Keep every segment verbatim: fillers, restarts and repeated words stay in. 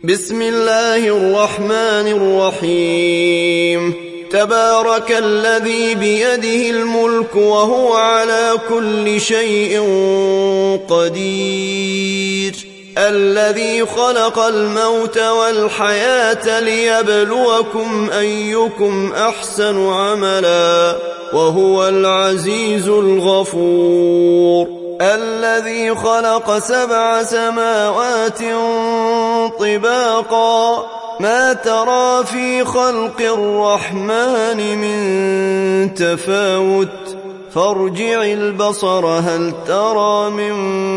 بسم الله الرحمن الرحيم تبارك الذي بيده الملك وهو على كل شيء قدير الذي خلق الموت والحياة ليبلوكم أيكم أحسن عملا وهو العزيز الغفور الذي خلق سبع سماوات طباقا ما ترى في خلق الرحمن من تفاوت فارجع البصر هل ترى من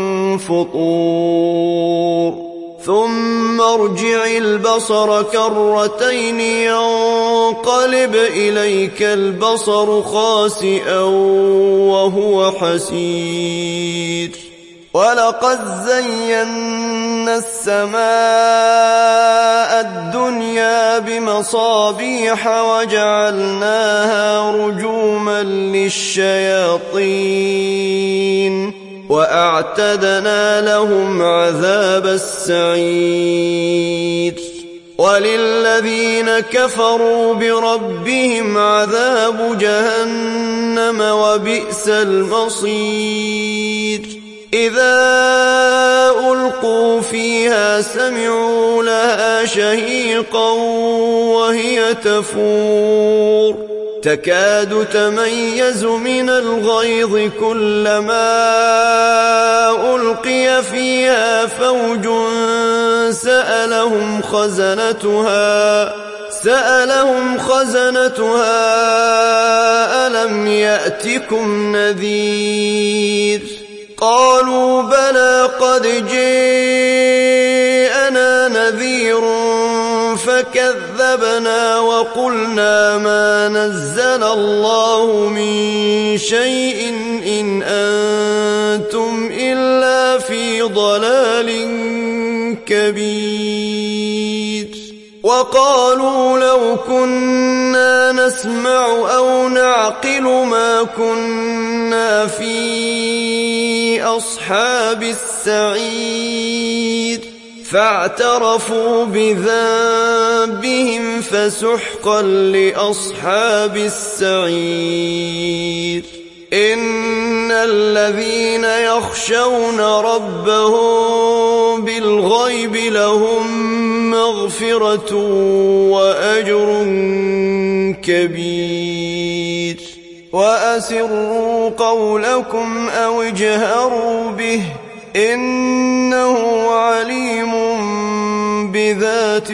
فطور ثم ارجع البصر كرتين ينقلب إليك البصر خاسئا وهو حسير ولقد زينا السماء الدنيا بمصابيح وجعلناها رجوما للشياطين وأعتدنا لهم عذاب السعير وللذين كفروا بربهم عذاب جهنم وبئس المصير إذا ألقوا فيها سمعوا لها شهيقا وهي تفور تكاد تميز من الغيظ كلما ألقي فيها فوج سألهم خزنتها سألهم خزنتها ألم يأتكم نذير قالوا بلى قد جاءنا نذير فكذبنا وقلنا ما نزل الله من شيء إن أنتم إلا في ضلال كبير وقالوا لو كنا نسمع أو نعقل ما كنا في أصحاب السعير فاعترفوا بذنبهم فسحقا لأصحاب السعير إن الذين يخشون ربهم بالغيب لهم مغفرة وأجر كبير وأسروا قولكم أو اجهروا به إنه عليم بذات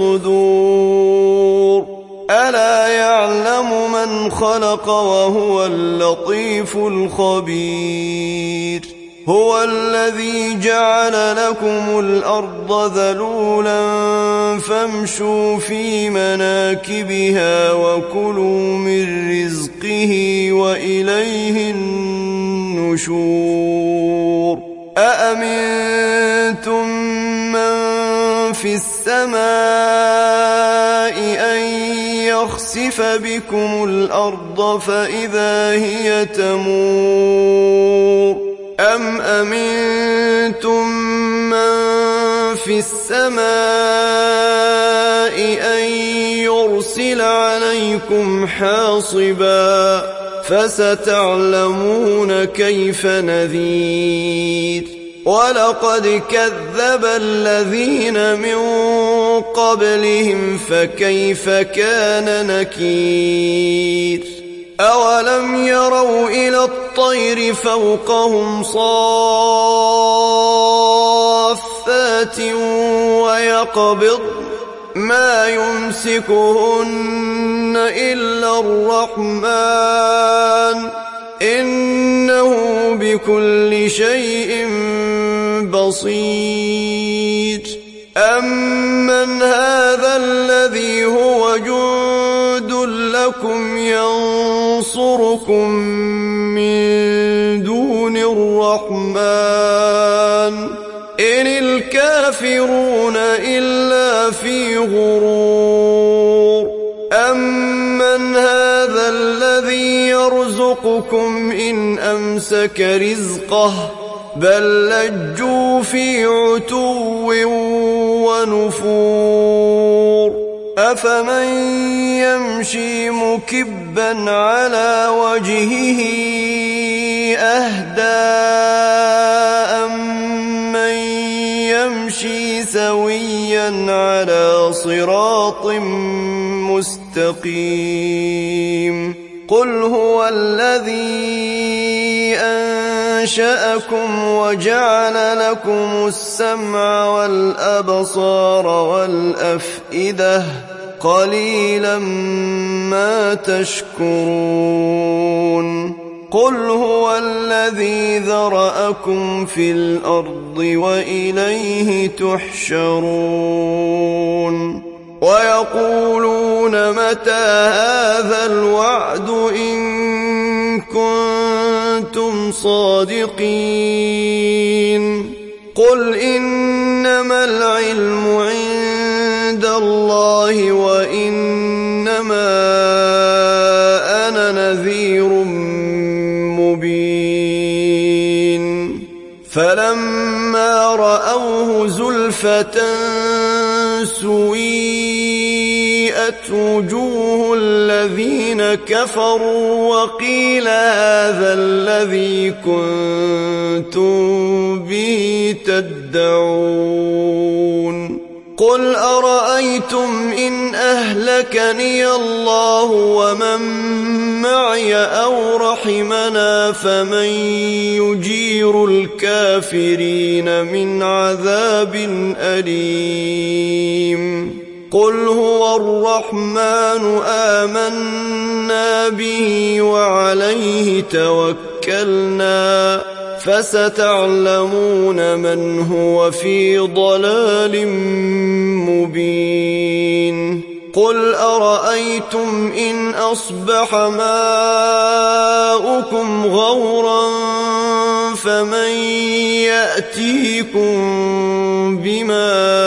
الصدور ألا يعلم من خلق وهو اللطيف الخبير هو الذي جعل لكم الأرض ذلولا فامشوا في مناكبها وكلوا من رزقه وإليه النشور أأمنتم من في السماء أن يخسف بكم الأرض فإذا هي تمور أم أمنتم من في السماء أن يرسل عليكم حاصبا فستعلمون كيف نذير ولقد كذب الذين من قبلهم فكيف كان نكير أولم يروا إلى الطير فوقهم صافات ويقبض ما يمسكهن إلا الرحمن إنه بكل شيء بصير أمن هذا الذي هو جند لكم ينصركم من دون الرحمن إن الكافرون إلا في غرور أمن هذا الذي يرزقكم إن أمسك رزقه بل لجوا في عتو ونفور أفمن يمشي مكبا على وجهه أهدى أمن يمشي سويا على صراط مستقيم قل هو الذي أنشأكم وجعل لكم السمع والأبصار والأفئدة قليلا ما تشكرون قل هو الذي ذرأكم في الأرض وإليه تحشرون ويقولون متى هذا الوعد إن كنتم صادقين قل إنما العلم عند الله وإنما أنا نذير مبين فلما رأوه زلفة سويئت وجوه الذين كفروا وقيل هذا الذي كنتم به تدعون قل أرأيتم إن أهلكني الله ومن معي أو رحمنا فمن يجير الكافرين من عذاب أليم قل هو الرحمن آمنا به وعليه توكلنا فستعلمون من هو في ضلال مبين قل أرأيتم إن أصبح ماؤكم غورا فمن يأتيكم بماء